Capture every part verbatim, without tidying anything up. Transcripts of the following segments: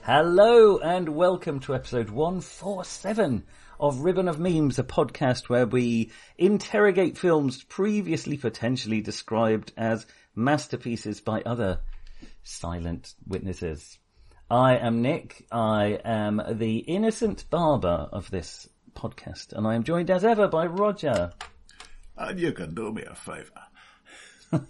Hello and welcome to episode one forty-seven of Ribbon of Memes, a podcast where we interrogate films previously potentially described as masterpieces by other silent witnesses. I am Nick. I am the innocent barber of this podcast, and I am joined as ever by Roger. And you can do me a favour.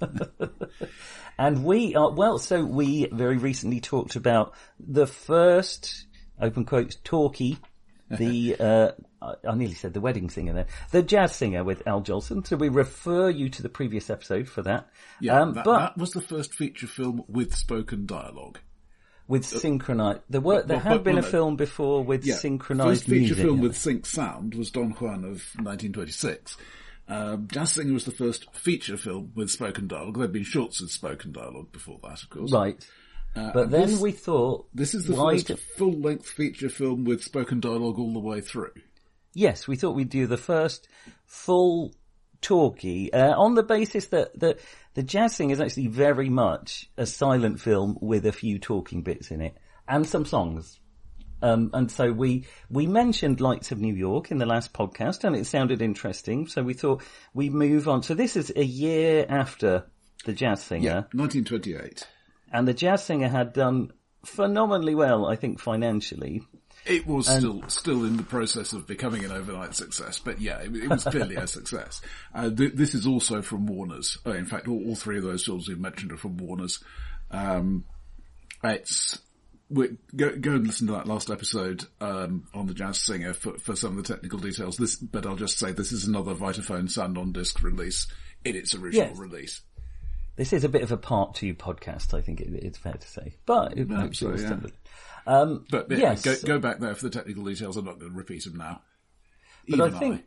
And we are, well, so we very recently talked about the first, open quotes, talkie, the, uh, I nearly said the wedding singer there, the jazz singer with Al Jolson. So we refer you to the previous episode for that. Yeah, um, that, but that was the first feature film with spoken dialogue. With synchronized, there were, there well, had but, been well, a film before with yeah, synchronized first feature music. film yeah. with sync sound was Don Juan of nineteen twenty-six. Um, Jazz Singer was the first feature film with spoken dialogue. There had been shorts with spoken dialogue before that, of course. Right. Uh, But then this, we thought... This is the why first do- full-length feature film with spoken dialogue all the way through. Yes, we thought we'd do the first full talkie, uh, on the basis that, that the Jazz Singer is actually very much a silent film with a few talking bits in it. And some songs. Um, and so we, we mentioned Lights of New York in the last podcast and it sounded interesting. So we thought we move on. So this is a year after the Jazz Singer. Yeah, nineteen twenty-eight. And the Jazz Singer had done phenomenally well, I think, financially. It was And- still still in the process of becoming an overnight success, but yeah, it, it was clearly a success. Uh, th- this is also from Warner's. Uh, in fact, all, all three of those films we mentioned are from Warner's. Um, it's we, go, go and listen to that last episode um, on the Jazz Singer for, for some of the technical details. This, but I'll just say this is another Vitaphone sound on disc release in its original Yes. release. This is a bit of a part two podcast, I think it, it's fair to say. But it, Perhaps so, it was yeah. still- um, But yeah, yes. go, go back there for the technical details. I'm not going to repeat them now. But Even I think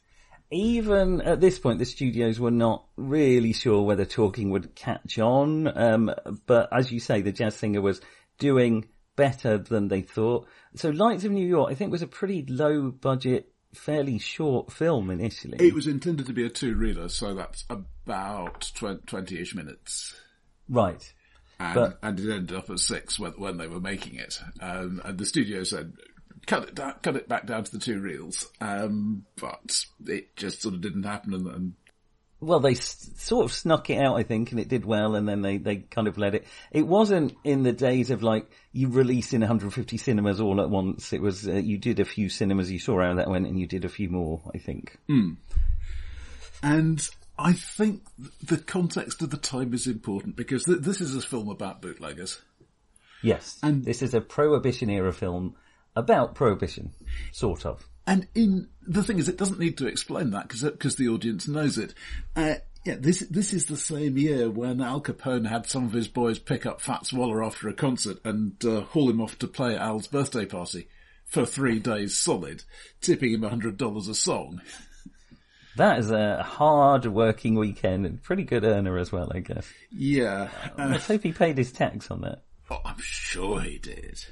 even at this point, the studios were not really sure whether talking would catch on. Um, but as you say, the Jazz Singer was doing better than they thought. So Lights of New York, I think, was a pretty low budget, fairly short film initially. It was intended to be a two-reeler, so that's about twenty-ish minutes. Right. And, But- and it ended up at six when, when they were making it. Um, and the studio said, cut it down, cut it back down to the two reels. Um, but it just sort of didn't happen. And, and Well, they s- sort of snuck it out, I think, and it did well, and then they, they kind of let it. It wasn't in the days of, like, you release in one hundred fifty cinemas all at once. It was, uh, you did a few cinemas, you saw how that went, and you did a few more, I think. and I think the context of the time is important because th- this is a film about bootleggers. Yes. And- this is a Prohibition-era film about Prohibition, sort of. And in the thing is, it doesn't need to explain that because because the audience knows it. Uh, yeah, this this is the same year when Al Capone had some of his boys pick up Fats Waller after a concert and uh, haul him off to play at Al's birthday party for three days solid, tipping him a hundred dollars a song. That is a hard working weekend, and pretty good earner as well, I guess. Yeah, uh, Let's hope he paid his tax on that. oh, I'm sure he did.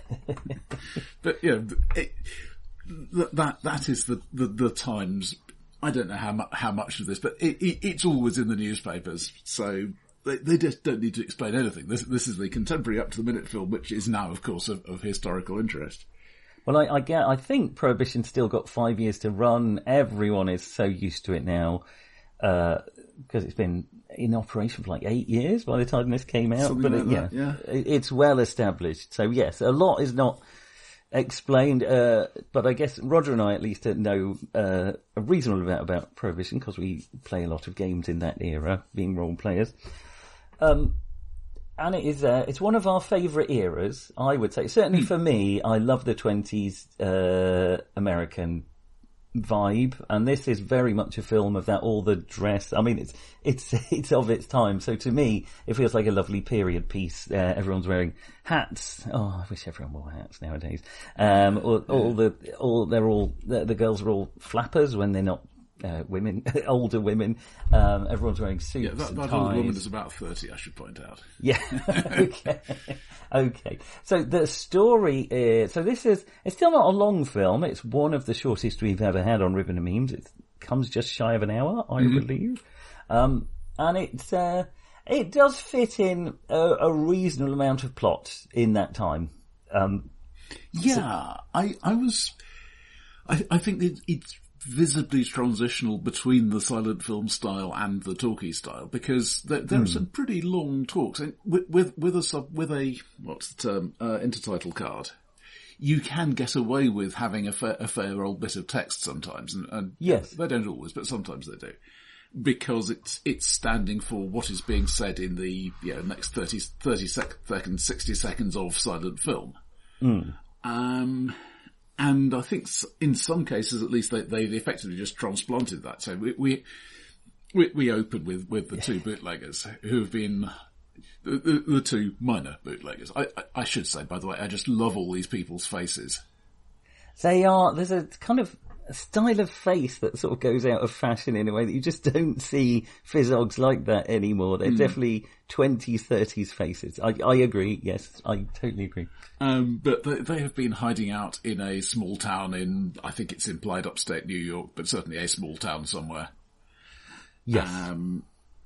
But yeah, it, th- that that is the, the the Times. I don't know how mu- how much of this, but it, it, it's always in the newspapers, so they, they just don't need to explain anything. This this is the contemporary up to the minute film, which is now, of course, of, of historical interest. Well, I, I get, I think Prohibition's still got five years to run. Everyone is so used to it now, uh, because it's been in operation for like eight years by the time this came out. Something but like it, yeah, that, yeah. It, it's well established. So yes, a lot is not explained, uh, but I guess Roger and I at least know uh, a reasonable amount about Prohibition because we play a lot of games in that era, being role players. Um, and it is, uh, it's one of our favourite eras, I would say. Certainly for me, I love the twenties, uh, American vibe, and this is very much a film of that, all the dress. I mean, it's, it's, it's of its time. So to me, it feels like a lovely period piece. Uh, everyone's wearing hats. Oh, I wish everyone wore hats nowadays. Um, all, all the, all, they're all, the, the girls are all flappers when they're not, uh, women, older women. Um, everyone's wearing suits Yeah, that, and that ties. old woman is about thirty, I should point out. Yeah. Okay. Okay. So the story is, so this is, it's still not a long film. It's one of the shortest we've ever had on Ribbon of Memes. It comes just shy of an hour, I mm-hmm. believe. Um, and it's, uh, it does fit in a, a reasonable amount of plot in that time. Um, yeah, so, I, I was, I, I think it, it's visibly transitional between the silent film style and the talkie style, because there, there mm. are some pretty long talks, and with, with, with a sub, with a, what's the term, uh, intertitle card. You can get away with having a fair, a fair old bit of text sometimes, and, and yes. they don't always, but sometimes they do, because it's it's standing for what is being said in the you know, next thirty, thirty sec- seconds, sixty seconds of silent film. Mm. Um, and I think in some cases, at least, they, they've effectively just transplanted that. So we we we, we opened with with the two bootleggers who have been. The, the, the two minor bootleggers. I, I, I should say, by the way, I just love all these people's faces. They are, there's a kind of a style of face that sort of goes out of fashion in a way that you just don't see physiogs like that anymore. They're mm. definitely twenties, thirties faces. I, I agree, yes, I totally agree. Um, but they, they have been hiding out in a small town in, I think it's implied upstate New York, but certainly a small town somewhere. Yes. Um,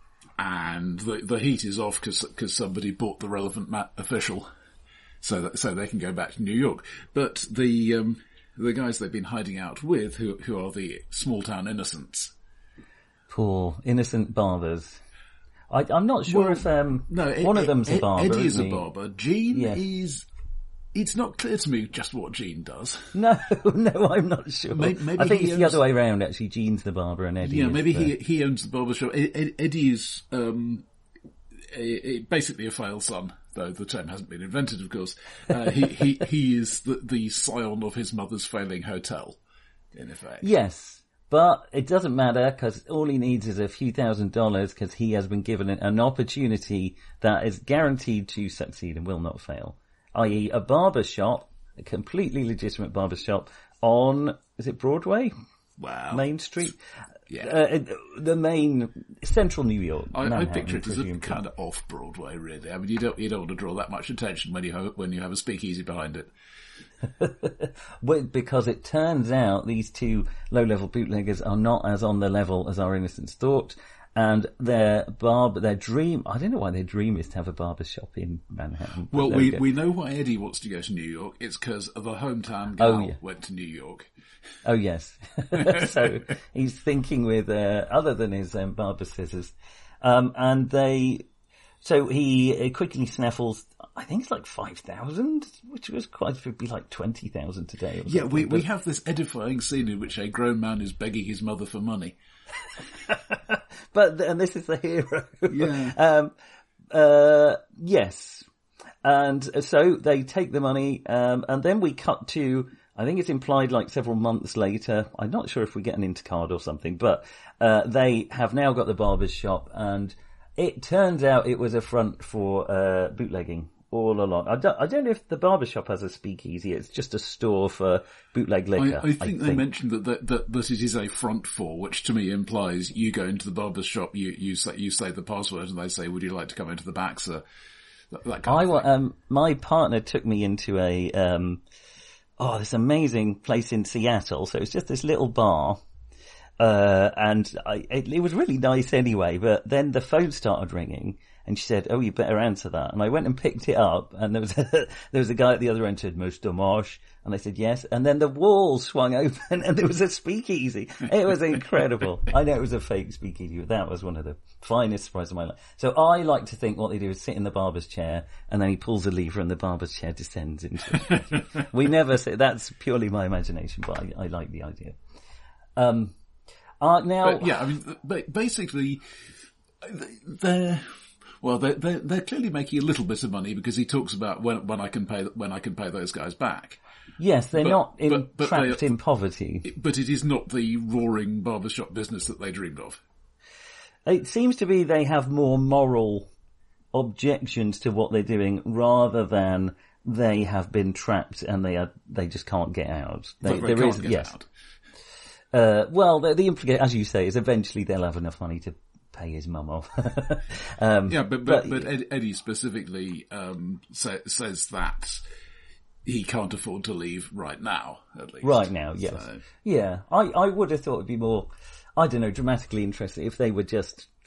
And the, the heat is off because somebody bought the relevant ma- official, so that so they can go back to New York. But the um, the guys they've been hiding out with, who who are the small town innocents, poor innocent barbers. I, I'm not sure well, if um, no, one Ed, of them's Ed, a barber. Eddie is isn't a he? barber. Gene yes. is. It's not clear to me just what Gene does. No, no, I'm not sure. Maybe, maybe I think it's owns... the other way around, actually. Gene's the barber and Eddie Yeah, is maybe the... he he owns the barber shop. Ed, Eddie is um, a, a, basically a fail son, though the term hasn't been invented, of course. Uh, he, he, he is the, the scion of his mother's failing hotel, in effect. Yes, but it doesn't matter, because all he needs is a few thousand dollars, because he has been given an opportunity that is guaranteed to succeed and will not fail. that is a barber shop, a completely legitimate barber shop on, is it Broadway? Wow. Main Street? Yeah. Uh, the main, central New York. I, I picture it as a kind of off Broadway, really. I mean, you don't, you don't want to draw that much attention when you have, when you have a speakeasy behind it. Well, because it turns out these two low-level bootleggers are not as on the level as our innocents thought. And their barber, their dream, I don't know why their dream is to have a barber shop in Manhattan. Well, we, we know why Eddie wants to go to New York. It's because the hometown gal oh, yeah. went to New York. Oh, yes. So he's thinking with, uh, other than his um, barber scissors. Um, and they, so he uh, quickly snaffles, I think it's like five thousand, which was quite, would be like twenty thousand today. Yeah, we, we have this edifying scene in which a grown man is begging his mother for money. But, and this is the hero. Yeah. um, uh, yes. And so they take the money, um, and then we cut to, I think it's implied like several months later. I'm not sure if we get an intercard or something, but, uh, they have now got the barber's shop, and it turns out it was a front for, uh, bootlegging all along. I don't, I don't know if the barbershop has a speakeasy. It's just a store for bootleg liquor. I, I, think, I think they mentioned that, that, that, that it is a front for, which to me implies you go into the barber's shop, you, you say, you say the password, and they say, would you like to come into the back, sir? That, that kind I, of thing. um, my partner took me into a, um, oh, this amazing place in Seattle. So it's just this little bar. Uh, and I, it, it was really nice anyway, but then the phone started ringing. And she said, oh, you better answer that. And I went and picked it up, and there was a, there was a guy at the other end who said, Mister Marsh. And I said, yes. And then the wall swung open, and there was a speakeasy. It was incredible. I know it was a fake speakeasy, but that was one of the finest surprises of my life. So I like to think what they do is sit in the barber's chair, and then he pulls a lever, and the barber's chair descends into it. We never say, that's purely my imagination, but I, I like the idea. Um, uh, now. But yeah, I mean, basically, they're, Well, they're, they're, they're clearly making a little bit of money because he talks about when, when I can pay, when I can pay those guys back. Yes, they're but, not in, but, but trapped they, in poverty. But it is not the roaring barbershop business that they dreamed of. It seems to be they have more moral objections to what they're doing rather than they have been trapped and they are, they just can't get out. They, they there can't is, get yes. out. Uh, well, the, the implication, as you say, is eventually they'll have enough money to pay his mum off. um, yeah, but but, but, but Eddie specifically um, say, says that he can't afford to leave right now, at least. Right now, yes. So. Yeah, I, I would have thought it'd be more, I don't know, dramatically interesting if they were just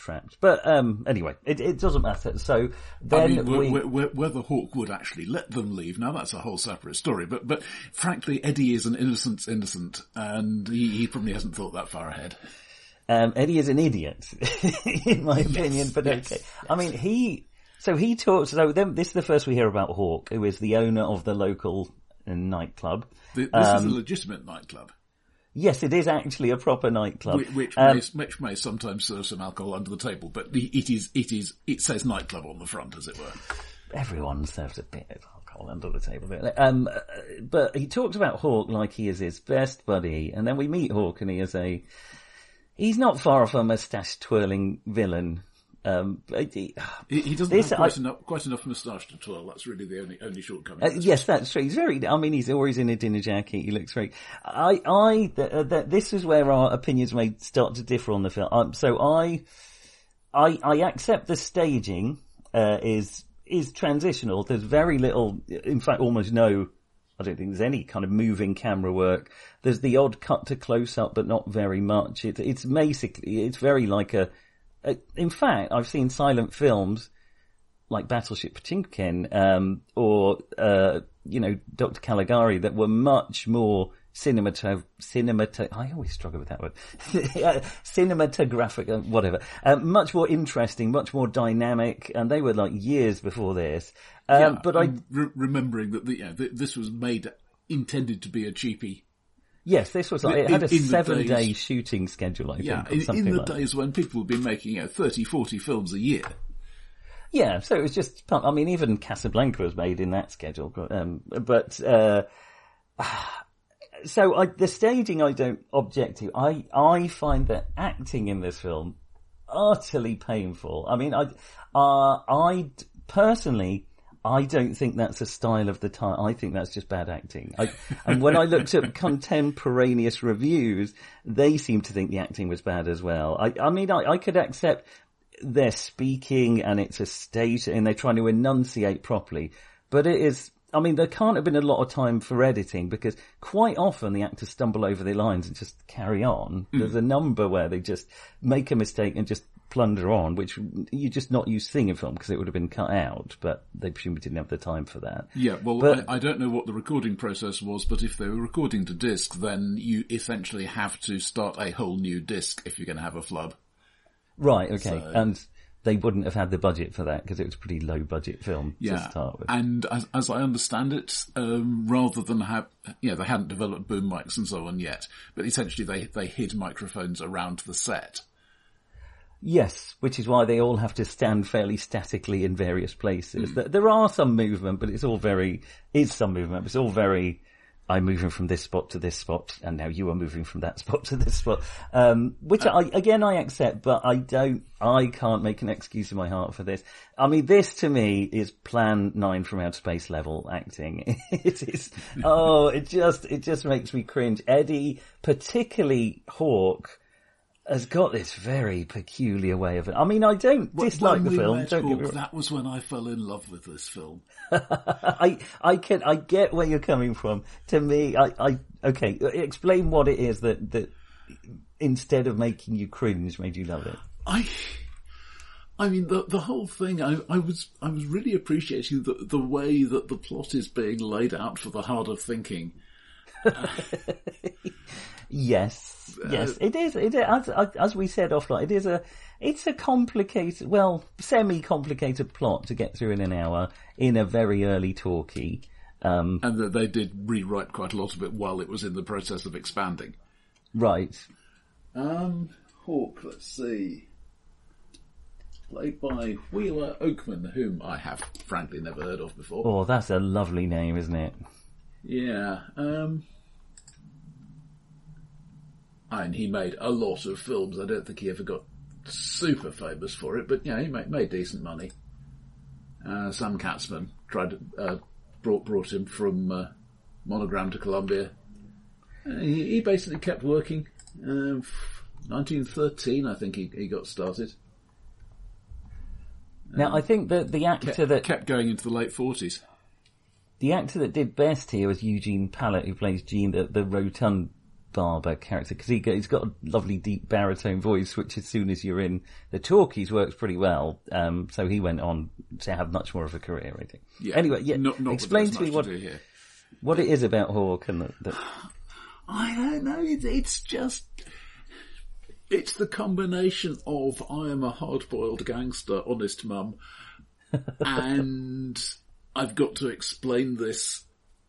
trapped. But um, anyway, it, it doesn't matter. So then I mean, we... wh- wh- whether Hawk would actually let them leave, now that's a whole separate story. But but frankly, Eddie is an innocent's innocent, and he, he probably hasn't thought that far ahead. Um, Eddie is an idiot, in my opinion. Yes, but yes, okay, yes. I mean, he. So he talks. So then, this is the first we hear about Hawk, who is the owner of the local uh, nightclub. This um, is a legitimate nightclub. Yes, it is actually a proper nightclub, Which, which, um, may, which may sometimes serve some alcohol under the table, but it is, it is, it says nightclub on the front, as it were. Everyone serves a bit of alcohol under the table. Um, but he talks about Hawk like he is his best buddy, and then we meet Hawk, and he is a. He's not far off a moustache twirling villain. Um, he, he, he doesn't this, have quite I, enough, quite enough moustache to twirl. That's really the only only shortcoming. Uh, yes, that's true. He's very. I mean, he's always in a dinner jacket. He looks very. I, I. Th- uh, th- this is where our opinions may start to differ on the film. Um, so I, I, I accept the staging uh, is is transitional. There's very little. In fact, almost no. I don't think there's any kind of moving camera work. There's the odd cut to close up, but not very much. It, it's basically. It's very like a. a in fact, I've seen silent films. Like Battleship Potemkin, um, or, uh, you know, Doctor Caligari that were much more cinematographic, cinemata- I always struggle with that word. Cinematographic, uh, whatever. Uh, much more interesting, much more dynamic, and they were like years before this. Um, yeah, but I, re- remembering that the, you know, th- this was made, intended to be a cheapie. Yes, this was like, it in, had a seven days, day shooting schedule, I think. Yeah, or in, something in the like days when people have been making, you know, thirty, forty films a year. Yeah, so it was just, I mean, even Casablanca was made in that schedule. Um, but, uh, so I, the staging I don't object to. I, I find the acting in this film utterly painful. I mean, I, uh, I personally, I don't think that's a style of the time. I think that's just bad acting. I, and when I looked at contemporaneous reviews, they seem to think the acting was bad as well. I, I mean, I, I could accept they're speaking and it's a stage and they're trying to enunciate properly. But it is, I mean, there can't have been a lot of time for editing because quite often the actors stumble over their lines and just carry on. Mm. There's a number where they just make a mistake and just plunder on, which you're just not used to seeing in film because it would have been cut out, but they presumably didn't have the time for that. Yeah, well, but, I, I don't know what the recording process was, but if they were recording to disc, then you essentially have to start a whole new disc if you're going to have a flub. Right, okay. So, and they wouldn't have had the budget for that because it was a pretty low budget film yeah. to start with. And as, as I understand it, um, rather than have, yeah, they hadn't developed boom mics and so on yet, but essentially they, they hid microphones around the set. Yes, which is why they all have to stand fairly statically in various places. Mm. There are some movement, but it's all very, it's some movement, but it's all very, I'm moving from this spot to this spot, and now you are moving from that spot to this spot. Um, which I, again, I accept, but I don't, I can't make an excuse in my heart for this. I mean, this to me is Plan nine from Outer Space level acting. It is, oh, it just, it just makes me cringe. Eddie, particularly Hawk, has got this very peculiar way of it. I mean, I don't dislike when the we film. Met Don't Hawk, get me... That was when I fell in love with this film. I I can I get where you're coming from. To me, I, I okay. Explain what it is that that instead of making you cringe, made you love it. I. I mean, the the whole thing. I, I was I was really appreciating the the way that the plot is being laid out for the hard of thinking. Uh, yes, yes, it is. It is, as, as we said offline, it is a, it's a complicated, well, semi-complicated plot to get through in an hour in a very early talkie. Um, and that they did rewrite quite a lot of it while it was in the process of expanding. Right. Um, Hawk, let's see. Played by Wheeler Oakman, whom I have frankly never heard of before. Oh, that's a lovely name, isn't it? Yeah, um... and he made a lot of films. I don't think he ever got super famous for it, but yeah, he made, made decent money. Uh, Sam Katzman tried to, uh, brought, brought him from, uh, Monogram to Columbia. Uh, he, he basically kept working. Um, nineteen thirteen, I think he, he got started. Now, um, I think that the actor kept, that... kept going into the late forties. The actor that did best here was Eugene Pallett, who plays Gene, the, the rotund Barber character, because he, he's got a lovely deep baritone voice, which as soon as you're in the talkies works pretty well. Um, so he went on to have much more of a career, I think. Yeah. Anyway, yeah, not, not explain to me what, to what it is about Hawk and the, the... I don't know, it, it's just... It's the combination of I am a hard-boiled gangster, honest mum, and I've got to explain this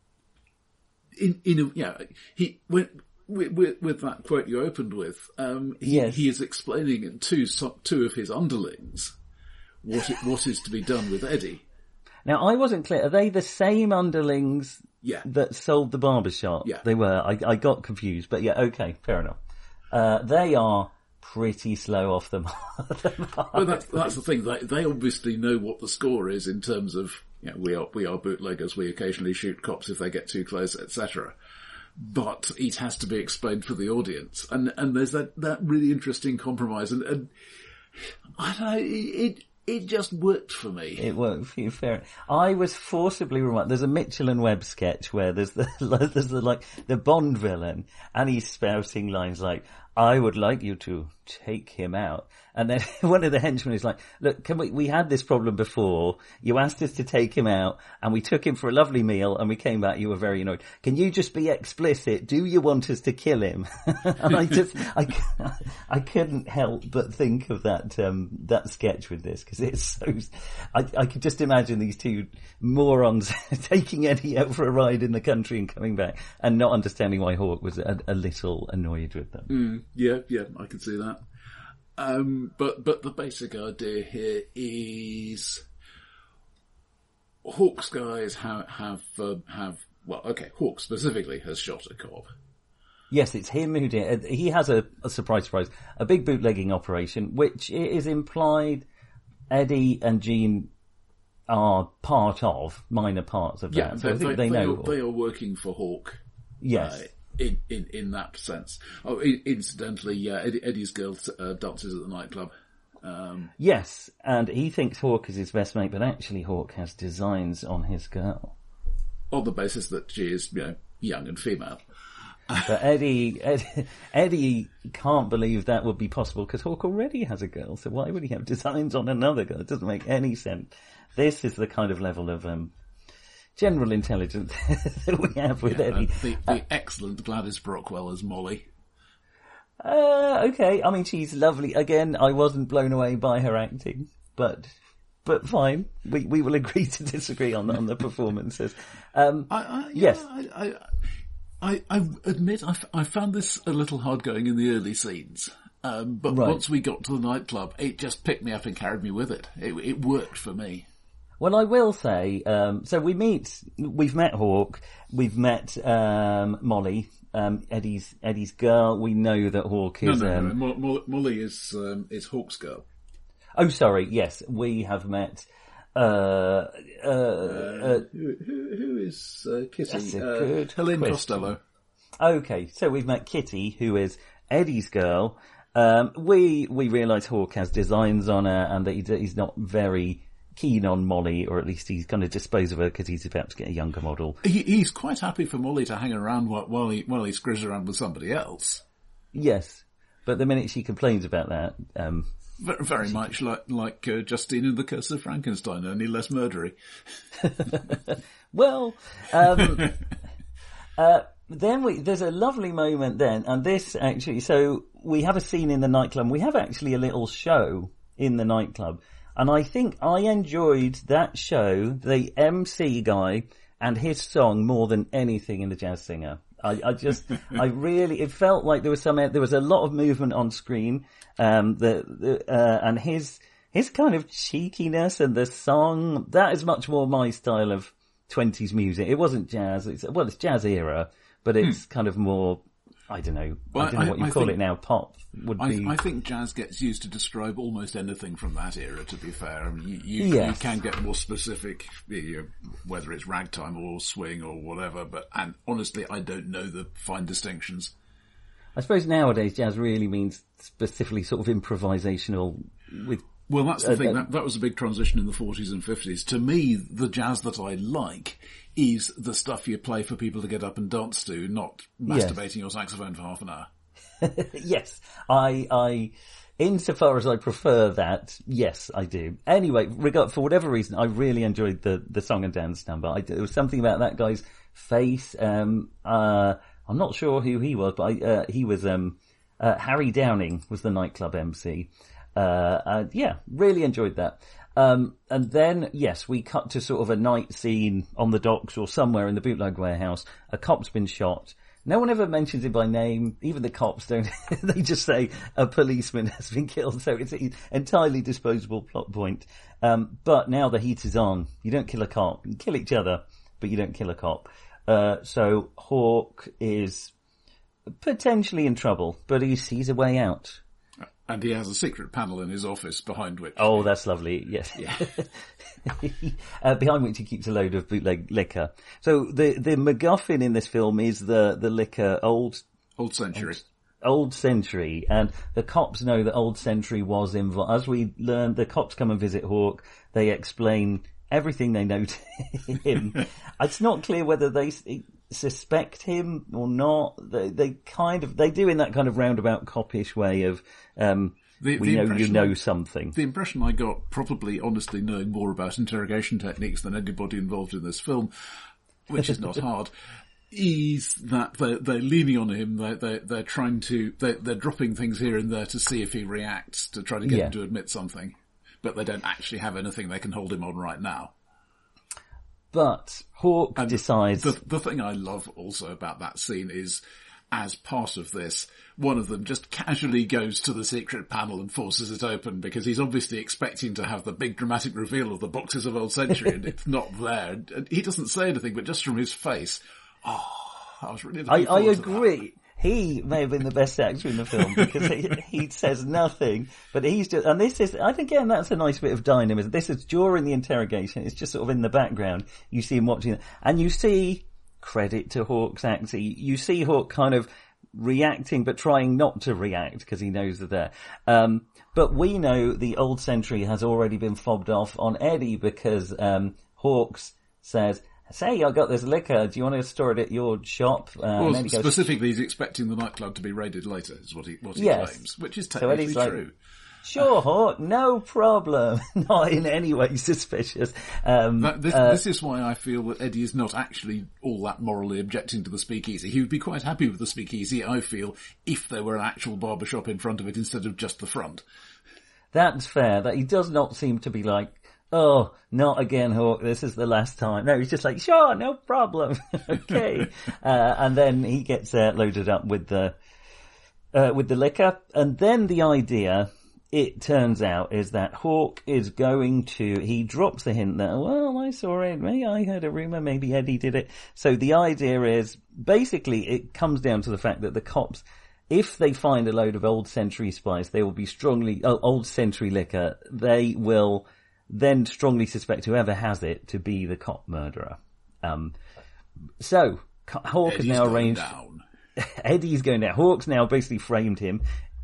in, in a, yeah, he, when, with, with that quote you opened with, um, he, yes. he is explaining it to some, two of his underlings what it, what is to be done with Eddie. Now, I wasn't clear. Are they the same underlings yeah. that sold the barbershop? Yeah. They were. I, I got confused, but yeah, okay, fair enough. Uh, they are pretty slow off the mark. Well, that's, that's the thing. They, they obviously know what the score is in terms of, you know, we are, we are bootleggers, we occasionally shoot cops if they get too close, et cetera. But it has to be explained for the audience. And, and there's that, that really interesting compromise. And, and I don't know, it, it just worked for me. It worked for you, fair. I was forcibly reminded. There's a Mitchell and Webb sketch where there's the, there's the, like, the Bond villain, and he's spouting lines like, I would like you to take him out. And then one of the henchmen is like, look, can we, we had this problem before. You asked us to take him out and we took him for a lovely meal and we came back. You were very annoyed. Can you just be explicit? Do you want us to kill him? And I just, I, I couldn't help but think of that, um, that sketch with this because it's so, I, I could just imagine these two morons taking Eddie out for a ride in the country and coming back and not understanding why Hawk was a, a little annoyed with them. Mm. Yeah, yeah, I can see that. Um, but, but the basic idea here is Hawk's guys have, have, uh, have, well, okay, Hawk specifically has shot a cop. Yes, it's him who did. He has a, a surprise, surprise, a big bootlegging operation, which is implied Eddie and Jean are part of, minor parts of that. Yeah, so they, I think they, they know. They are, they are working for Hawk. Yes. Uh, In, in, in that sense. Oh, incidentally, yeah, Eddie, Eddie's girl uh, dances at the nightclub. Um, yes, and he thinks Hawk is his best mate, but actually Hawk has designs on his girl. On the basis that she is, you know, young and female. But Eddie, Eddie, Eddie can't believe that would be possible because Hawk already has a girl, so why would he have designs on another girl? It doesn't make any sense. This is the kind of level of, um, general intelligence that we have with yeah, Eddie. The, the uh, excellent Gladys Brockwell as Molly. Uh, okay. I mean, she's lovely. Again, I wasn't blown away by her acting, but, but fine. We, we will agree to disagree on, on the performances. Um, I, I, yes. Yeah, I, I, I admit I, f- I found this a little hard going in the early scenes. Um, but right. Once we got to the nightclub, it just picked me up and carried me with it. It, it worked for me. Well, I will say, um, so we meet, we've met Hawk, we've met, um, Molly, um, Eddie's, Eddie's girl. We know that Hawk is, no, no, um, no. Mo- Mo- Molly is, um, is Hawk's girl. Oh, sorry. Yes, we have met, uh, uh, uh, uh who, who, who is, uh, Kitty? That's a uh, good Helene question. Costello. Okay. So we've met Kitty, who is Eddie's girl. Um, we, we realise Hawk has designs on her and that he's not very keen on Molly, or at least he's going to dispose of her because he's about to get a younger model. He, he's quite happy for Molly to hang around while, while he while he screws around with somebody else. Yes, but the minute she complains about that, um, very, very she, much like like uh, Justine in The Curse of Frankenstein, only less murdery. Well, um, uh, then we there's a lovely moment then, and this actually, so we have a scene in the nightclub. We have actually a little show in the nightclub. And I think I enjoyed that show, the M C guy, and his song more than anything in The Jazz Singer. I, I just, I really, it felt like there was some, there was a lot of movement on screen, um, the, the uh, and his, his kind of cheekiness and the song, that is much more my style of twenties music. It wasn't jazz, it's, well, it's jazz era, but it's hmm. kind of more, I don't know, well, I don't know I, what you I call think, it now, pop would I, be. I think jazz gets used to describe almost anything from that era, to be fair. I mean, you, you, yes. you can get more specific, you know, whether it's ragtime or swing or whatever, but, and honestly, I don't know the fine distinctions. I suppose nowadays jazz really means specifically sort of improvisational with Well, that's the uh, thing. uh, That, that was a big transition in the forties and fifties. To me, the jazz that I like is the stuff you play for people to get up and dance to, not masturbating Yes. your saxophone for half an hour. Yes, I, I, insofar as I prefer that, yes, I do. Anyway, regard, for whatever reason, I really enjoyed the, the song and dance number. I, there was something about that guy's face. Um, uh, I'm not sure who he was, but I, uh, he was, um, uh, Harry Downing was the nightclub M C. Uh, uh, yeah, really enjoyed that. Um, and then, yes, we cut to sort of a night scene on the docks or somewhere in the bootleg warehouse. A cop's been shot. No one ever mentions him by name. Even the cops don't. They just say a policeman has been killed. So it's an entirely disposable plot point. Um, but now the heat is on. You don't kill a cop. You kill each other, but you don't kill a cop. Uh, so Hawk is potentially in trouble, but he sees a way out. And he has a secret panel in his office behind which... Oh, that's lovely. Yes. Yeah. uh, behind which he keeps a load of bootleg liquor. So the, the MacGuffin in this film is the, the liquor Old... Old Century. Old, Old Century. And the cops know that Old Century was involved. As we learn, the cops come and visit Hawk. They explain everything they know to him. It's not clear whether they suspect him or not. They, they kind of, they do in that kind of roundabout copish way of, um, the, we the know you know something. The impression I got, probably honestly knowing more about interrogation techniques than anybody involved in this film, which is not hard, is that they're, they're leaning on him, they're, they're, they're trying to, they're, they're dropping things here and there to see if he reacts, to try to get Yeah. him to admit something. But they don't actually have anything they can hold him on right now. But Hawk And decides... The, the thing I love also about that scene is, as part of this, one of them just casually goes to the secret panel and forces it open because he's obviously expecting to have the big dramatic reveal of the boxes of Old Century and it's not there. And he doesn't say anything, but just from his face, oh, I was really looking I, I forward to that. agree. He may have been the best actor in the film because he, he says nothing, but he's just, and this is, I think again, that's a nice bit of dynamism. This is during the interrogation. It's just sort of in the background. You see him watching it and you see, credit to Hawk's acting, you see Hawk kind of reacting, but trying not to react because he knows they're there. Um, but we know the Old Century has already been fobbed off on Eddie because, um, Hawks says, say, I got this liquor. Do you want to store it at your shop? Uh, Well, and then he goes, specifically, he's expecting the nightclub to be raided later, is what he, what he Yes. claims, which is So technically Eddie's like, true. sure, Hawk, no problem. Not in any way suspicious. Um, That, this, uh, this is why I feel that Eddie is not actually all that morally objecting to the speakeasy. He would be quite happy with the speakeasy, I feel, if there were an actual barbershop in front of it instead of just the front. That's fair. That he does not seem to be like, oh, not again, Hawk. This is the last time. No, he's just like, sure, no problem. Okay. uh, and then he gets uh, loaded up with the, uh, with the liquor. And then the idea, it turns out, is that Hawk is going to, he drops the hint that, well, I saw it. Maybe I heard a rumor. Maybe Eddie did it. So the idea is, basically, it comes down to the fact that the cops, if they find a load of Old Century spice, they will be strongly, oh, Old Century liquor, they will then strongly suspect whoever has it to be the cop murderer. Um, so, Hawk has Eddie's now going arranged... down. Eddie's going down. Hawk's now basically framed him.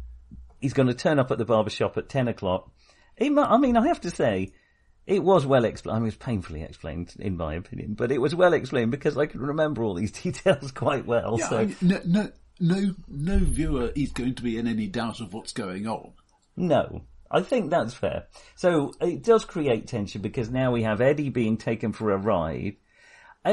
He's going to turn up at the barbershop at ten o'clock. It, I mean, I have to say, it was well explained. I mean, it was painfully explained, in my opinion, but it was well explained because I can remember all these details quite well. Yeah, so. I mean, no, no, no, no viewer is going to be in any doubt of what's going on. No. I think that's fair. So it does create tension because now we have Eddie being taken for a ride. Uh,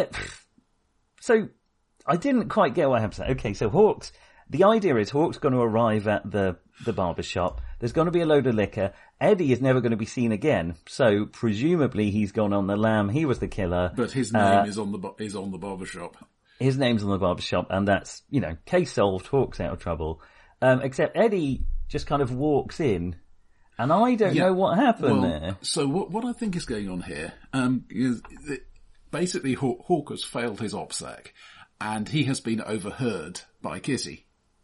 so I didn't quite get what happened. Okay, so Hawk's, the idea is Hawk's going to arrive at the, the barber shop. There's going to be a load of liquor. Eddie is never going to be seen again. So presumably he's gone on the lam. He was the killer. But his name uh, is on the is on the barbershop. His name's on the barbershop, and that's, you know, case solved. Hawk's out of trouble. Um, except Eddie just kind of walks in. And I don't yeah. know what happened well, there. So what what I think is going on here, um, is basically Haw- Hawk has failed his OPSEC, and he has been overheard by Kitty.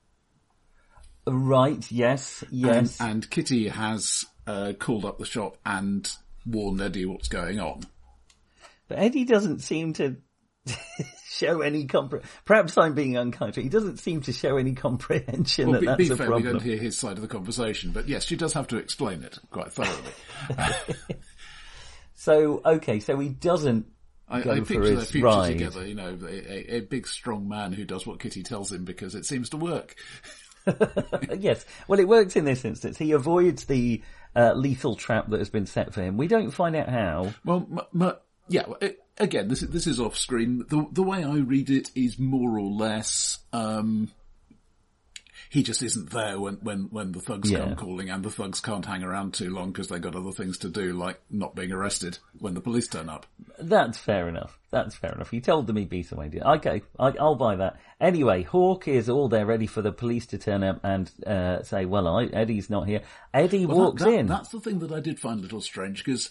Right, yes, yes. And, and Kitty has uh, called up the shop and warned Eddie what's going on. But Eddie doesn't seem to show any compre- perhaps I'm being unkind. He doesn't seem to show any comprehension well, that be, that's be a fair, problem. we don't hear his side of the conversation, but yes, she does have to explain it quite thoroughly. So, okay, so he doesn't I, go I for picture their his future ride. together, you know, a, a, a big strong man who does what Kitty tells him because it seems to work. Yes, well, it works in this instance. He avoids the uh, lethal trap that has been set for him. We don't find out how. Well, m- m- yeah, it, again, this is, this is off screen. The, the way I read it is more or less, um, he just isn't there when, when, when the thugs Yeah. come calling, and the thugs can't hang around too long because they've got other things to do, like not being arrested when the police turn up. That's fair enough. That's fair enough. He told them he'd be somewhere. Okay, I, I'll buy that. Anyway, Hawk is all there ready for the police to turn up and uh, say, well, I, Eddie's not here. Eddie Well, walks that, that, in. That's the thing that I did find a little strange because,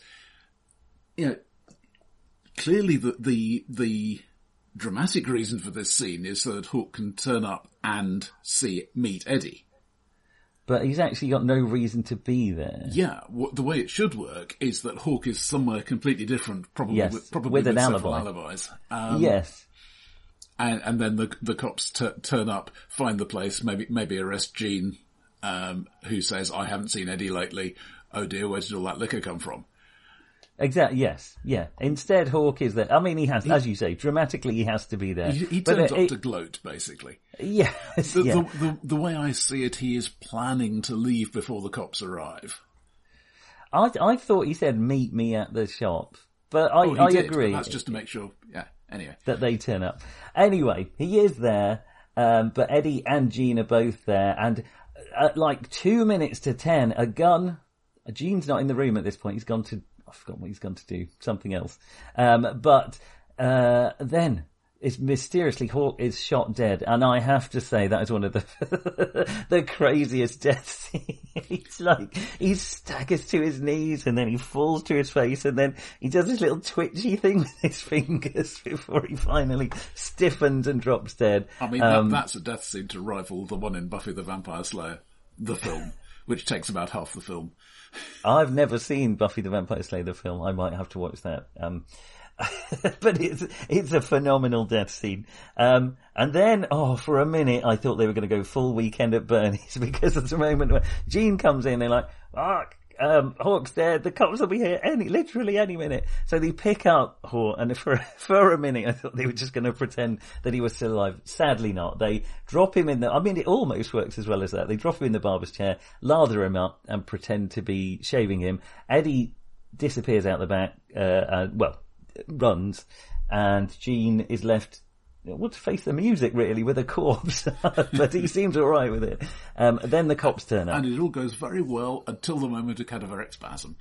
you know, clearly the, the, the dramatic reason for this scene is so that Hawk can turn up and see, meet Eddie. But he's actually got no reason to be there. Yeah, what, the way it should work is that Hawk is somewhere completely different, probably Yes, with, probably with with, an several alibi. alibis. Um, Yes. and, and then the the cops t- turn up, find the place, maybe maybe arrest Jean, um, who says, "I haven't seen Eddie lately. Oh dear, where did all that liquor come from?" Exactly. Yes. Yeah. Instead, Hawk is there. I mean, he has, as you say, dramatically he has to be there. He, he But, turns uh, up it- to gloat, basically. Yes. The, yeah. the, the, the way I see it, he is planning to leave before the cops arrive. I I thought he said meet me at the shop, but I Oh, he I did, agree but that's just to make sure. Yeah. Anyway, that they turn up. Anyway, he is there, um, but Eddie and Jean are both there, and at like two minutes to ten, a gun. Jean's not in the room at this point. He's gone to. I forgot what he's gone to do. Something else. Um, but uh, then. It's mysteriously Hawk is shot dead, and I have to say that is one of the the craziest death scenes. He's like he staggers to his knees, and then he falls to his face, and then he does this little twitchy thing with his fingers before he finally stiffens and drops dead. I mean Um, that, that's a death scene to rival the one in Buffy the Vampire Slayer, the film, which takes about half the film. I've never seen Buffy the Vampire Slayer the film. I might have to watch that. Um, but it's it's a phenomenal death scene. Um, and then, oh, for a minute, I thought they were going to go full Weekend at Bernie's because of the moment where Jean comes in. They're like, "Ah, um, Hawk's dead. The cops will be here any literally any minute." So they pick up Hawk, and for for a minute, I thought they were just going to pretend that he was still alive. Sadly, not. They drop him in the. I mean, it almost works as well as that. They drop him in the barber's chair, lather him up, and pretend to be shaving him. Eddie disappears out the back. Uh, uh, well. runs, and Jean is left well, to face the music really with a corpse, but he seems alright with it. Um, then the cops turn up. And it all goes very well until the moment of cadaveric spasm.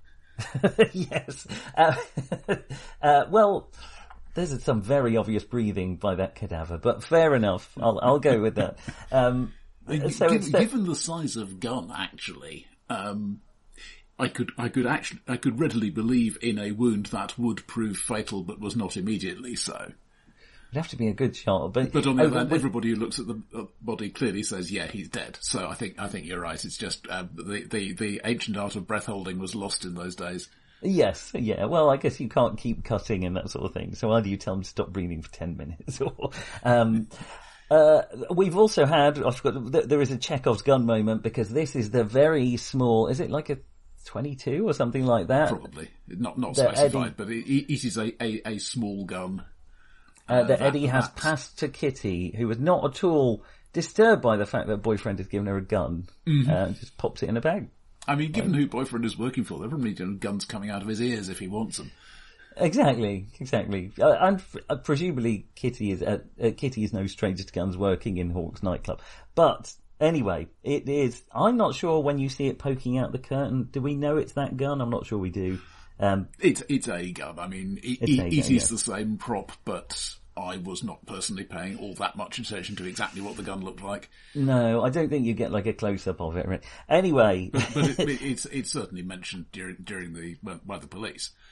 Yes. Uh, uh, well, there's some very obvious breathing by that cadaver, but fair enough. I'll, I'll go with that. Um, so given, instead- given the size of gun, actually, um, I could, I could actually, I could readily believe in a wound that would prove fatal, but was not immediately so. it'd have to be a good shot, but But on the oh, other hand, with- everybody who looks at the uh, body clearly says, "Yeah, he's dead." So I think, I think you're right. It's just uh, the, the the ancient art of breath holding was lost in those days. Yes, yeah. Well, I guess you can't keep cutting and that sort of thing. So either you tell them to stop breathing for ten minutes, or um, uh, we've also had. I forgot. There is a Chekhov's gun moment because this is the very small. Is it like a twenty-two or something like that? Probably not not That specified, Eddie- but it, it is a, a, a small gun. Uh, that that- Eddie has that's- passed to Kitty, who was not at all disturbed by the fact that boyfriend has given her a gun, Mm-hmm. uh, and just pops it in a bag. I mean, given who boyfriend is working for, there are probably guns coming out of his ears if he wants them. Exactly, exactly. Uh, and uh, presumably Kitty is uh, uh, Kitty is no stranger to guns working in Hawk's nightclub. But anyway, it is. I'm not sure when you see it poking out the curtain. Do we know it's that gun? I'm not sure we do. Um, It's it's a gun. I mean, it, It's it, a it gun, is yeah. the same prop, but I was not personally paying all that much attention to exactly what the gun looked like. no, I don't think you get like a close up of it. Right? Anyway, But it, it, it's it's certainly mentioned during during the by the police.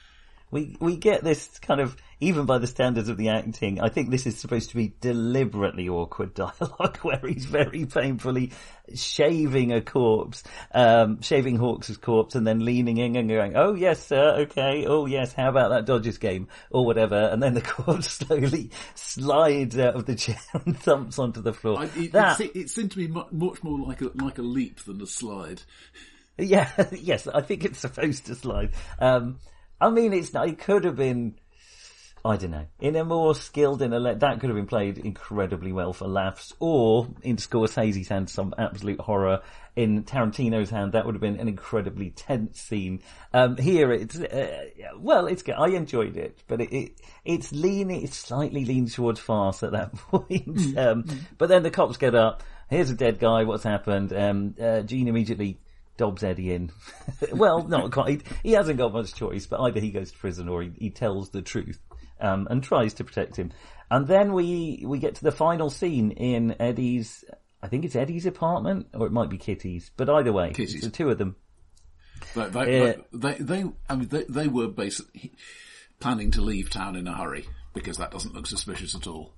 We we get this kind of, even by the standards of the acting, I think this is supposed to be deliberately awkward dialogue where he's very painfully shaving a corpse, um, shaving Hawks' corpse and then leaning in and going, oh yes sir, okay, oh yes, how about that Dodgers game, or whatever, and then the corpse slowly slides out of the chair and thumps onto the floor. I, it, that, it, it seemed to be much more like a, like a leap than a slide. Yeah, yes, I think it's supposed to slide. Um, I mean, it's it could have been, I don't know, in a more skilled, in a that could have been played incredibly well for laughs, or in Scorsese's hand, some absolute horror. In Tarantino's hand, that would have been an incredibly tense scene. Um, here, it's uh, well, it's good. I enjoyed it, but it, it it's leaning, it slightly leans towards farce at that point. um, but then the cops get up. Here's a dead guy. What's happened? Um, uh, Gene immediately dobs Eddie in. Well, not quite. He hasn't got much choice, but either he goes to prison or he, he tells the truth, um, and tries to protect him. And then we, we get to the final scene in Eddie's, I think it's Eddie's apartment, or it might be Kitty's, but either way, Kitty's. It's the two of them. They, they, Uh, they, they, I mean, they, they were basically planning to leave town in a hurry, because that doesn't look suspicious at all.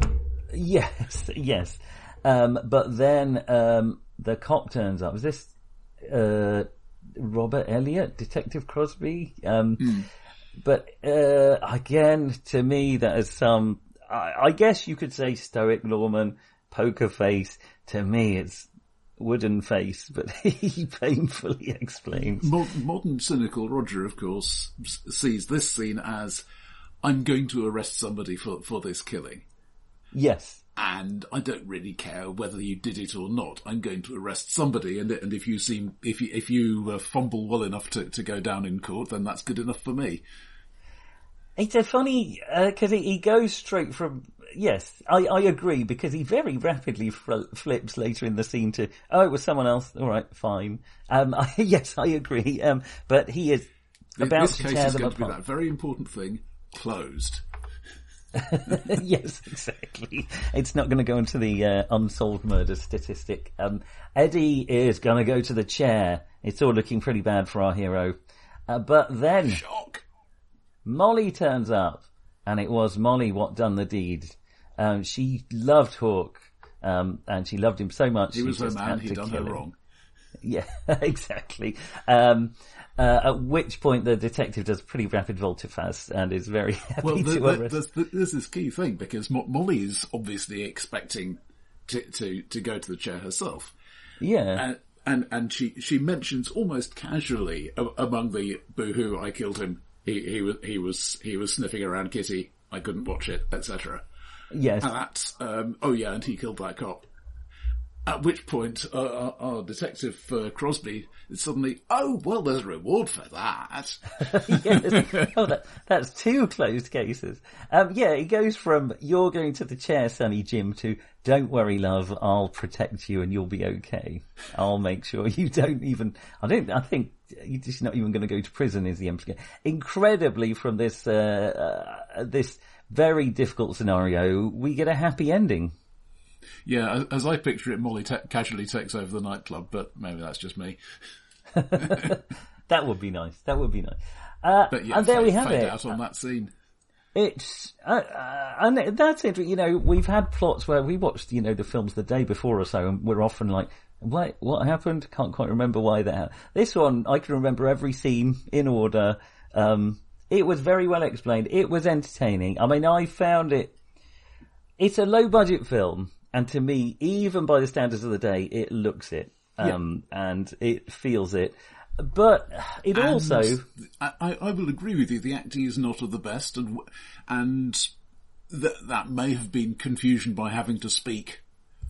Yes, yes. Um, but then, um, the cop turns up. Is this, uh, Robert Elliott, Detective Crosby? Um, mm. but, uh, again, to me, that is some, I, I guess you could say stoic Norman, poker face. To me, it's wooden face, but he painfully explains. Modern, modern cynical Roger, of course, sees this scene as, I'm going to arrest somebody for, for this killing. Yes. And I don't really care whether you did it or not. I'm going to arrest somebody, and and if you seem if you if you uh, fumble well enough to, to go down in court, then that's good enough for me. It's a funny because uh, he, he goes straight from yes, I, I agree, because he very rapidly fl- flips later in the scene to oh, it was someone else. All right, fine. Um, I, yes, I agree. Um, but he is about this to case tear is them going apart. to be that very important thing closed. Yes, exactly. It's not going to go into the uh, unsolved murders statistic. Um, Eddie is going to go to the chair. It's all looking pretty bad for our hero. Uh, but then Shock. Molly turns up, and it was Molly what done the deed. Um, she loved Hawk, um, and she loved him so much. He was she her just man. had He'd to done kill her him. wrong. Yeah, exactly. Um, uh, at which point the detective does pretty rapid volte-face and is very happy Well, the, to the, arrest. the, this is key thing, because Mo- Molly is obviously expecting to, to, to go to the chair herself. Yeah. And, and, and she, she mentions almost casually a, among the boo-hoo, I killed him, he, he was, he was, he was sniffing around Kitty, I couldn't watch it, et cetera. Yes. And that's, um, oh yeah, and he killed that cop. At which point, uh, our, our detective, uh, Crosby, is suddenly, oh, well, there's a reward for that. Yes. Oh, that, that's two closed cases. Um, yeah, he goes from, you're going to the chair, Sonny Jim, to, don't worry, love, I'll protect you and you'll be okay. I'll make sure you don't even, I don't, I think you're just not even going to go to prison is the implication. Incredibly, from this, uh, uh, this very difficult scenario, we get a happy ending. Yeah, as, as I picture it, Molly te- casually takes over the nightclub, but maybe that's just me. That would be nice. That would be nice. Uh, But yeah, and there fade, we have fade it. out on that scene. It's, uh, uh, and that's it. You know, we've had plots where we watched, you know, the films the day before or so, and we're often like, what, what happened? Can't quite remember why that happened. This one, I can remember every scene in order. Um, it was very well explained. It was entertaining. I mean, I found it, it's a low budget film. And to me, even by the standards of the day, it looks it. Um, yeah. And it feels it. But it and also... I, I will agree with you, the acting is not of the best, and and th- that may have been confusion by having to speak,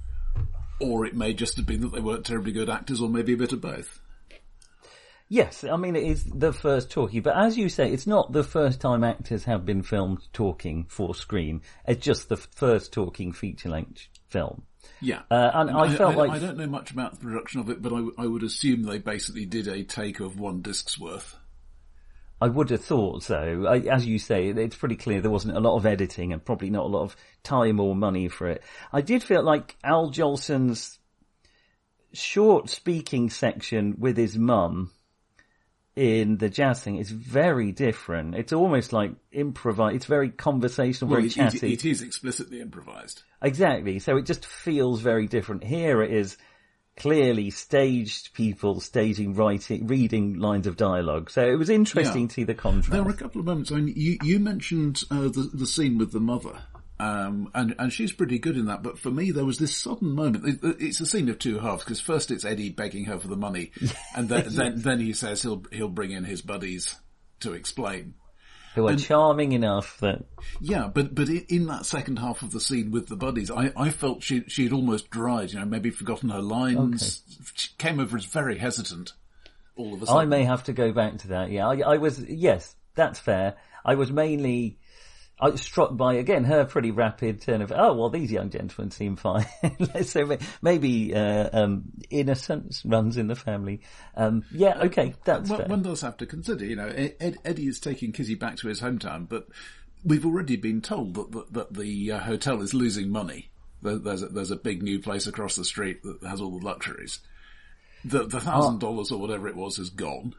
or it may just have been that they weren't terribly good actors, or maybe a bit of both. Yes, I mean, it is the first talkie, but as you say, it's not the first time actors have been filmed talking for screen. It's just the first talking feature-length film. Yeah. Uh, and, and I, I felt I, like... I don't know much about the production of it, but I, I would assume they basically did a take of one disc's worth. I would have thought so. I, as you say, it's pretty clear there wasn't a lot of editing and probably not a lot of time or money for it. I did feel like Al Jolson's short speaking section with his mum in the jazz thing is very different. It's almost like improvised. It's very conversational, well, very it, chatty. It, it is explicitly improvised. Exactly. So it just feels very different. Here it is clearly staged people staging, writing, reading lines of dialogue. So it was interesting Yeah. to see the contrast. There were a couple of moments. I mean, you, you mentioned uh, the, the scene with the mother. Um, and, and she's pretty good in that, but for me there was this sudden moment. It, it's a scene of two halves, because first it's Eddie begging her for the money, and then, then, then he says he'll, he'll bring in his buddies to explain. Who are and, charming enough that... Yeah, but, but in, in that second half of the scene with the buddies, I, I felt she, she'd almost dried, you know, maybe forgotten her lines. Okay. She came over as very hesitant all of a sudden. I may have to go back to that, yeah. I, I was, yes, that's fair. I was mainly... I was struck by, again, her pretty rapid turn of, oh, well, these young gentlemen seem fine. So maybe uh, um, innocence runs in the family. Um, yeah, okay, that's one, fair. One does have to consider, you know, Ed, Eddie is taking Kitty back to his hometown, but we've already been told that, that, that the uh, hotel is losing money. There's a, there's a big new place across the street that has all the luxuries. The the thousand dollars or whatever it was is gone.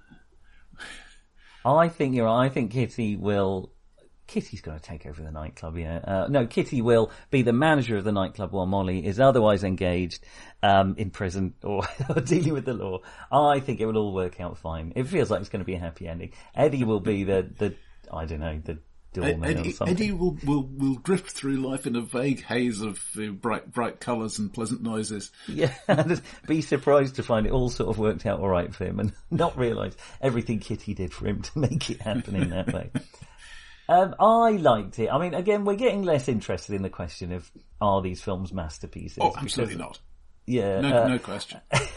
I think you're right. I think Kitty will... Kitty's going to take over the nightclub, yeah. Uh, no, Kitty will be the manager of the nightclub while Molly is otherwise engaged um, in prison or, or dealing with the law. I think it will all work out fine. It feels like it's going to be a happy ending. Eddie will be the, the I don't know, the doorman Eddie, or something. Eddie will, will, will drift through life in a vague haze of uh, bright bright colours and pleasant noises. Yeah, and be surprised to find it all sort of worked out all right for him and not realise everything Kitty did for him to make it happen in that way. Um, I liked it. I mean, again, we're getting less interested in the question of are these films masterpieces? Oh, absolutely because, not. Yeah, no, uh, no question.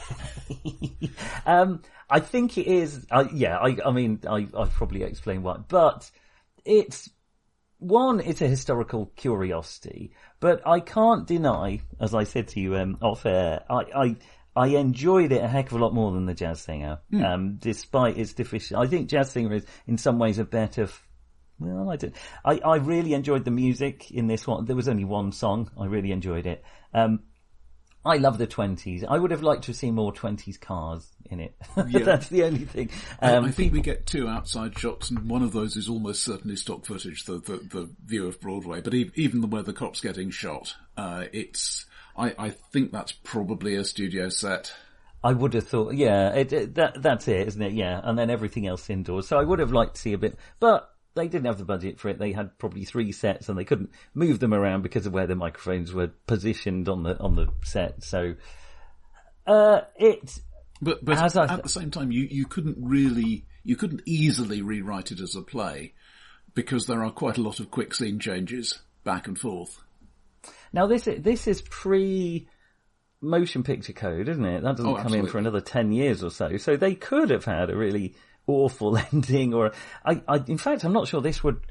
um, I think it is. Uh, yeah, I, I mean, I, I've probably explained why, but it's one. It's a historical curiosity, but I can't deny, as I said to you um, off air, I. I I enjoyed it a heck of a lot more than the Jazz Singer, mm. um, despite its deficiency. I think Jazz Singer is, in some ways, a better. F- Well, I did. I, I really enjoyed the music in this one. There was only one song. I really enjoyed it. Um, I love the twenties. I would have liked to see more twenties cars in it. Yeah. That's the only thing. Um, I, I think people... we get two outside shots, and one of those is almost certainly stock footage, the, the, the view of Broadway. But even where the cop's getting shot, uh, it's, I, I think that's probably a studio set. I would have thought, yeah, it, it, that, that's it, isn't it? Yeah. And then everything else indoors. So I would have liked to see a bit, but they didn't have the budget for it. They had probably three sets and they couldn't move them around because of where the microphones were positioned on the, on the set. So, uh, it, but, but as at I th- the same time, you, you couldn't really, you couldn't easily rewrite it as a play because there are quite a lot of quick scene changes back and forth. Now this is, this is pre motion picture code, isn't it? That doesn't oh, come absolutely. in for another ten years or so. So they could have had a really awful ending, or I, I, in fact, I'm not sure this would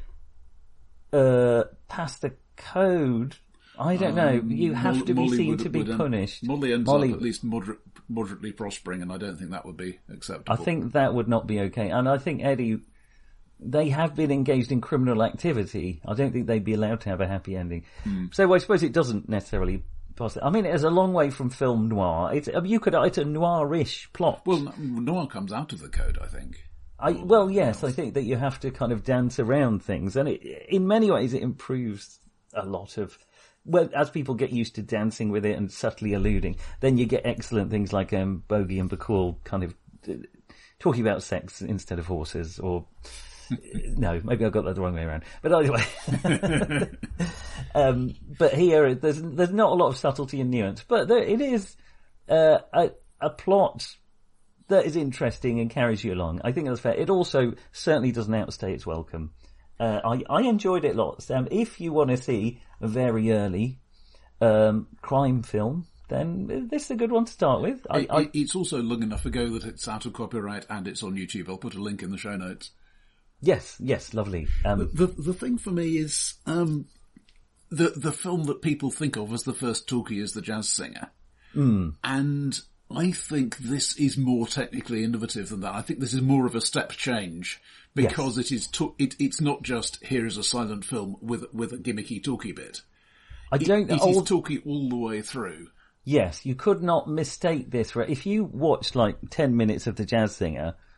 uh, pass the code. I don't know. Um, You have Molly, to be Molly seen would, to be would, um, punished. Molly ends Molly, up at least moderate, moderately prospering, and I don't think that would be acceptable. I think that would not be okay. And I think Eddie, they have been engaged in criminal activity. I don't think they'd be allowed to have a happy ending. Mm. So I suppose it doesn't necessarily. I mean, it's a long way from film noir. It's you could it's a noir-ish plot. Well, noir comes out of the code, I think. I well, yes, I think that you have to kind of dance around things, and it, in many ways, it improves a lot of. Well, as people get used to dancing with it and subtly alluding, then you get excellent things like um, Bogey and Bacall kind of uh, talking about sex instead of horses, or. No, maybe I got that the wrong way around. But anyway, um, but here there's there's not a lot of subtlety and nuance, but there, it is uh, a, a plot that is interesting and carries you along. I think that's fair. It also certainly doesn't outstay its welcome. Uh, I I enjoyed it lots. Um, if you want to see a very early um, crime film, then this is a good one to start with. I, it, I, it's also long enough ago that it's out of copyright and it's on YouTube. I'll put a link in the show notes. Yes, yes, lovely. Um, the, the the thing for me is um, the the film that people think of as the first talkie is The Jazz Singer, mm. and I think this is more technically innovative than that. I think this is more of a step change because yes. it is to, it, it's not just here is a silent film with with a gimmicky talkie bit. I don't. It, it old... is talkie all the way through. Yes, you could not mistake this. If you watched like ten minutes of The Jazz Singer.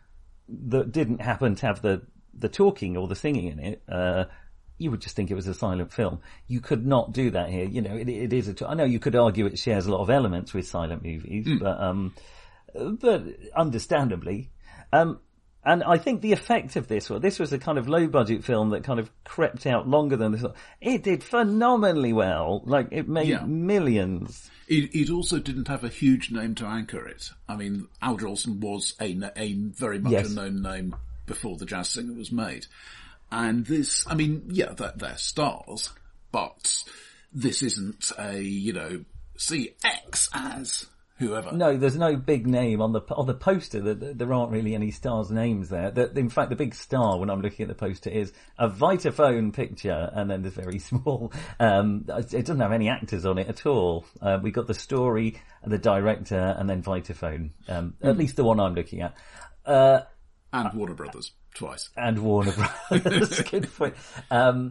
that didn't happen to have the, the talking or the singing in it, uh, you would just think it was a silent film. You could not do that here. You know, it, it is a, I know you could argue it shares a lot of elements with silent movies, mm. but, um, but understandably, um, and I think the effect of this, well, this was a kind of low budget film that kind of crept out longer than this. It did phenomenally well. Like, it made yeah. millions. It, it also didn't have a huge name to anchor it. I mean, Al Jolson was a, a very much yes. a known name before The Jazz Singer was made. And this, I mean, yeah, they're, they're stars, but this isn't a, you know, see X as whoever. No, there's no big name on the on the poster. There aren't really any stars' names there. In fact, the big star when I'm looking at the poster is a Vitaphone picture, and then there's very small. Um, it doesn't have any actors on it at all. Uh, we got the story, the director, and then Vitaphone. Um, mm. At least the one I'm looking at. Uh, and Warner Brothers twice. And Warner Brothers. Good point. Um,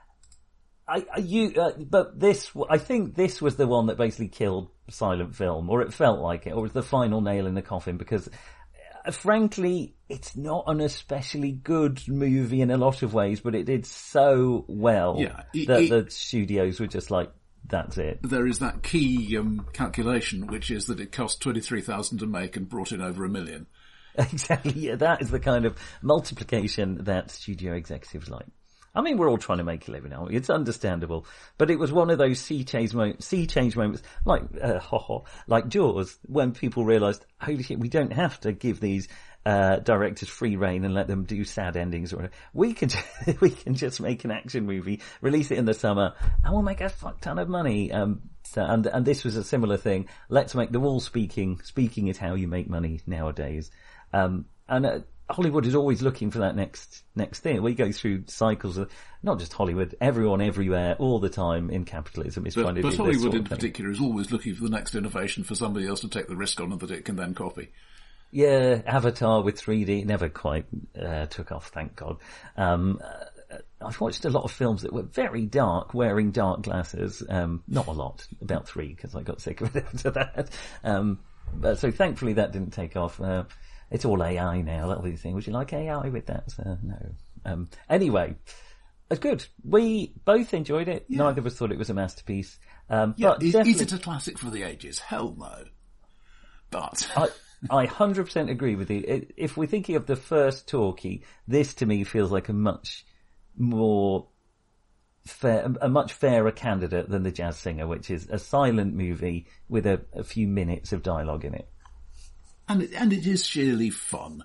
I, I, you, uh, but this, I think this was the one that basically killed silent film, or it felt like it, or was the final nail in the coffin, because uh, frankly, it's not an especially good movie in a lot of ways, but it did so well yeah, it, that it, the studios were just like, that's it. There is that key um, calculation, which is that it cost twenty-three thousand to make and brought in over a million. Exactly, yeah, that is the kind of multiplication that studio executives like. I mean, we're all trying to make a living now. It's understandable. But it was one of those sea change, mo- sea change moments, like, uh, ho, ho, like Jaws, when people realised, holy shit, we don't have to give these uh, directors free rein and let them do sad endings or whatever. We can, just, we can just make an action movie, release it in the summer, and we'll make a fuck ton of money. Um, so, and, and this was a similar thing. Let's make them all speaking. Speaking is how you make money nowadays. Um, and, uh, Hollywood is always looking for that next next thing. We go through cycles of not just Hollywood, everyone, everywhere, all the time in capitalism is but, trying to but do Hollywood this sort in of thing. particular is always looking for the next innovation for somebody else to take the risk on and that it can then copy. Yeah, Avatar with three D never quite uh, took off, thank God. Um, uh, I've watched a lot of films that were very dark, wearing dark glasses. Um, not a lot, about three, because I got sick of it after that. Um, but, so thankfully that didn't take off. Uh, It's all A I now, that'll be the thing. Would you like A I with that? So, no. Um, anyway, it's good. We both enjoyed it. Yeah. Neither of us thought it was a masterpiece. Um, yeah, but is, definitely... is it a classic for the ages? Hell no. But... I, I one hundred percent agree with you. If we're thinking of the first talkie, this to me feels like a much more fair, a much fairer candidate than The Jazz Singer, which is a silent movie with a, a few minutes of dialogue in it. And it, and it is sheerly fun.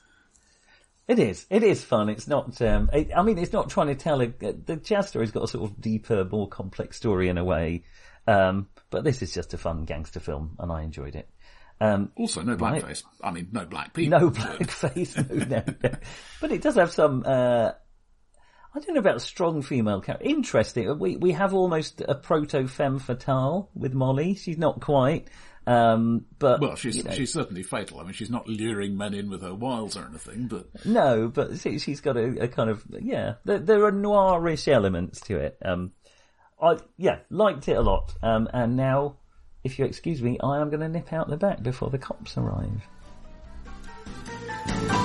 It is. It is fun. It's not, um, it, I mean, it's not trying to tell a, the Jazz Story's got a sort of deeper, more complex story in a way. Um, but this is just a fun gangster film and I enjoyed it. Um, also, no blackface. Right. I mean, no black people. No blackface. no, no, no. But it does have some, uh, I don't know about strong female character. Interesting. We, we have almost a proto-femme fatale with Molly. She's not quite. Um, but well, she's you know, she's certainly fatal. I mean, she's not luring men in with her wiles or anything, but no, but she, she's got a, a kind of yeah. There, there are noirish elements to it. Um, I yeah liked it a lot. Um, and now, if you excuse me, I am going to nip out the back before the cops arrive.